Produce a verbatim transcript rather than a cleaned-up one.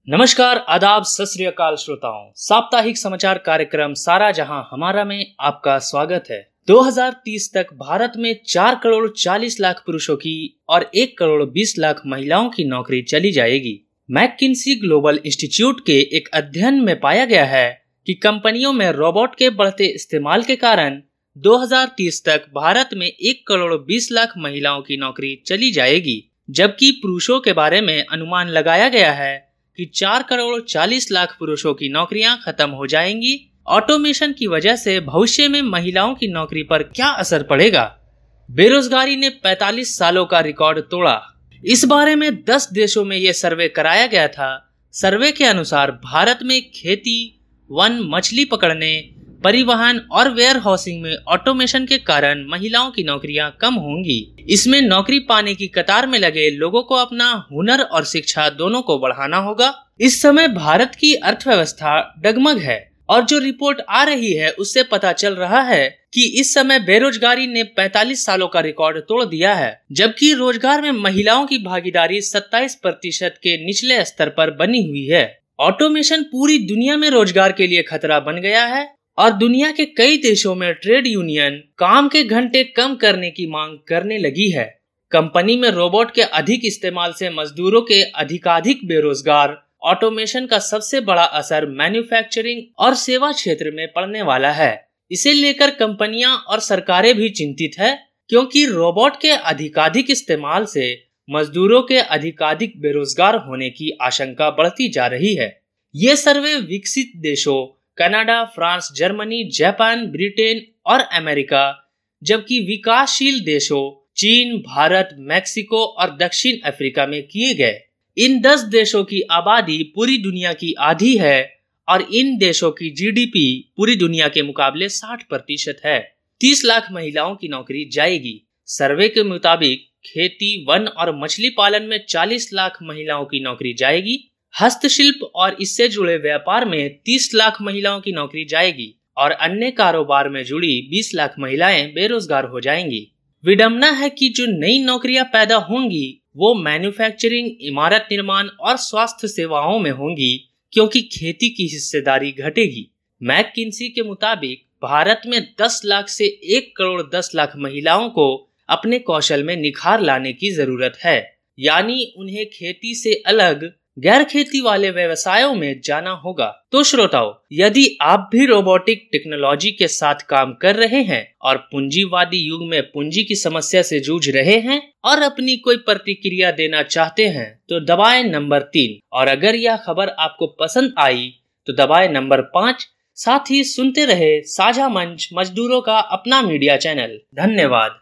नमस्कार, आदाब, सत श्री अकाल श्रोताओं। साप्ताहिक समाचार कार्यक्रम सारा जहां हमारा में आपका स्वागत है। दो हज़ार तीस तक भारत में चार करोड़ चालीस लाख पुरुषों की और एक करोड़ बीस लाख महिलाओं की नौकरी चली जाएगी। मैककिन्सी ग्लोबल इंस्टीट्यूट के एक अध्ययन में पाया गया है कि कंपनियों में रोबोट के बढ़ते इस्तेमाल के कारण दो हज़ार तीस तक भारत में एक करोड़ बीस लाख महिलाओं की नौकरी चली जाएगी, जबकि पुरुषों के बारे में अनुमान लगाया गया है कि चार करोड़ चालीस लाख पुरुषों की नौकरियां खत्म हो जाएंगी। ऑटोमेशन की वजह से भविष्य में महिलाओं की नौकरी पर क्या असर पड़ेगा? बेरोजगारी ने पैंतालीस सालों का रिकॉर्ड तोड़ा। इस बारे में दस देशों में यह सर्वे कराया गया था। सर्वे के अनुसार भारत में खेती, वन, मछली पकड़ने, परिवहन और वेयर हाउसिंग में ऑटोमेशन के कारण महिलाओं की नौकरियां कम होंगी। इसमें नौकरी पाने की कतार में लगे लोगों को अपना हुनर और शिक्षा दोनों को बढ़ाना होगा। इस समय भारत की अर्थव्यवस्था डगमग है और जो रिपोर्ट आ रही है उससे पता चल रहा है कि इस समय बेरोजगारी ने पैंतालीस सालों का रिकॉर्ड तोड़ दिया है, जबकि रोजगार में महिलाओं की भागीदारी सत्ताईस प्रतिशत के निचले स्तर पर बनी हुई है। ऑटोमेशन पूरी दुनिया में रोजगार के लिए खतरा बन गया है और दुनिया के कई देशों में ट्रेड यूनियन काम के घंटे कम करने की मांग करने लगी है। कंपनी में रोबोट के अधिक इस्तेमाल से मजदूरों के अधिकाधिक बेरोजगार। ऑटोमेशन का सबसे बड़ा असर मैन्युफैक्चरिंग और सेवा क्षेत्र में पड़ने वाला है। इसे लेकर कंपनियां और सरकारें भी चिंतित है, क्योंकि रोबोट के अधिकाधिक इस्तेमाल से मजदूरों के अधिकाधिक बेरोजगार होने की आशंका बढ़ती जा रही है। ये सर्वे विकसित देशों Canada, France, Germany, Japan, Britain और अमेरिका, जबकि विकासशील देशों चीन, भारत, मैक्सिको और दक्षिण अफ्रीका में किए गए। इन दस देशों की आबादी पूरी दुनिया की आधी है और इन देशों की जीडीपी पूरी दुनिया के मुकाबले साठ प्रतिशत है। तीस लाख महिलाओं की नौकरी जाएगी। सर्वे के मुताबिक खेती, वन और मछली पालन में चालीस लाख महिलाओं की नौकरी जाएगी। हस्तशिल्प और इससे जुड़े व्यापार में तीस लाख महिलाओं की नौकरी जाएगी और अन्य कारोबार में जुड़ी बीस लाख महिलाएं बेरोजगार हो जाएंगी। विडंबना है कि जो नई नौकरियां पैदा होंगी वो मैन्युफैक्चरिंग, इमारत निर्माण और स्वास्थ्य सेवाओं में होंगी, क्योंकि खेती की हिस्सेदारी घटेगी। मैककिन्सी के मुताबिक भारत में दस लाख से एक करोड़ दस लाख महिलाओं को अपने कौशल में निखार लाने की जरूरत है, यानी उन्हें खेती से अलग गैर खेती वाले व्यवसायों में जाना होगा। तो श्रोताओं, यदि आप भी रोबोटिक टेक्नोलॉजी के साथ काम कर रहे हैं और पूंजीवादी युग में पूंजी की समस्या से जूझ रहे हैं और अपनी कोई प्रतिक्रिया देना चाहते हैं तो दबाएं नंबर तीन, और अगर यह खबर आपको पसंद आई तो दबाएं नंबर पाँच। साथ ही सुनते रहे साझा मंच, मजदूरों का अपना मीडिया चैनल। धन्यवाद।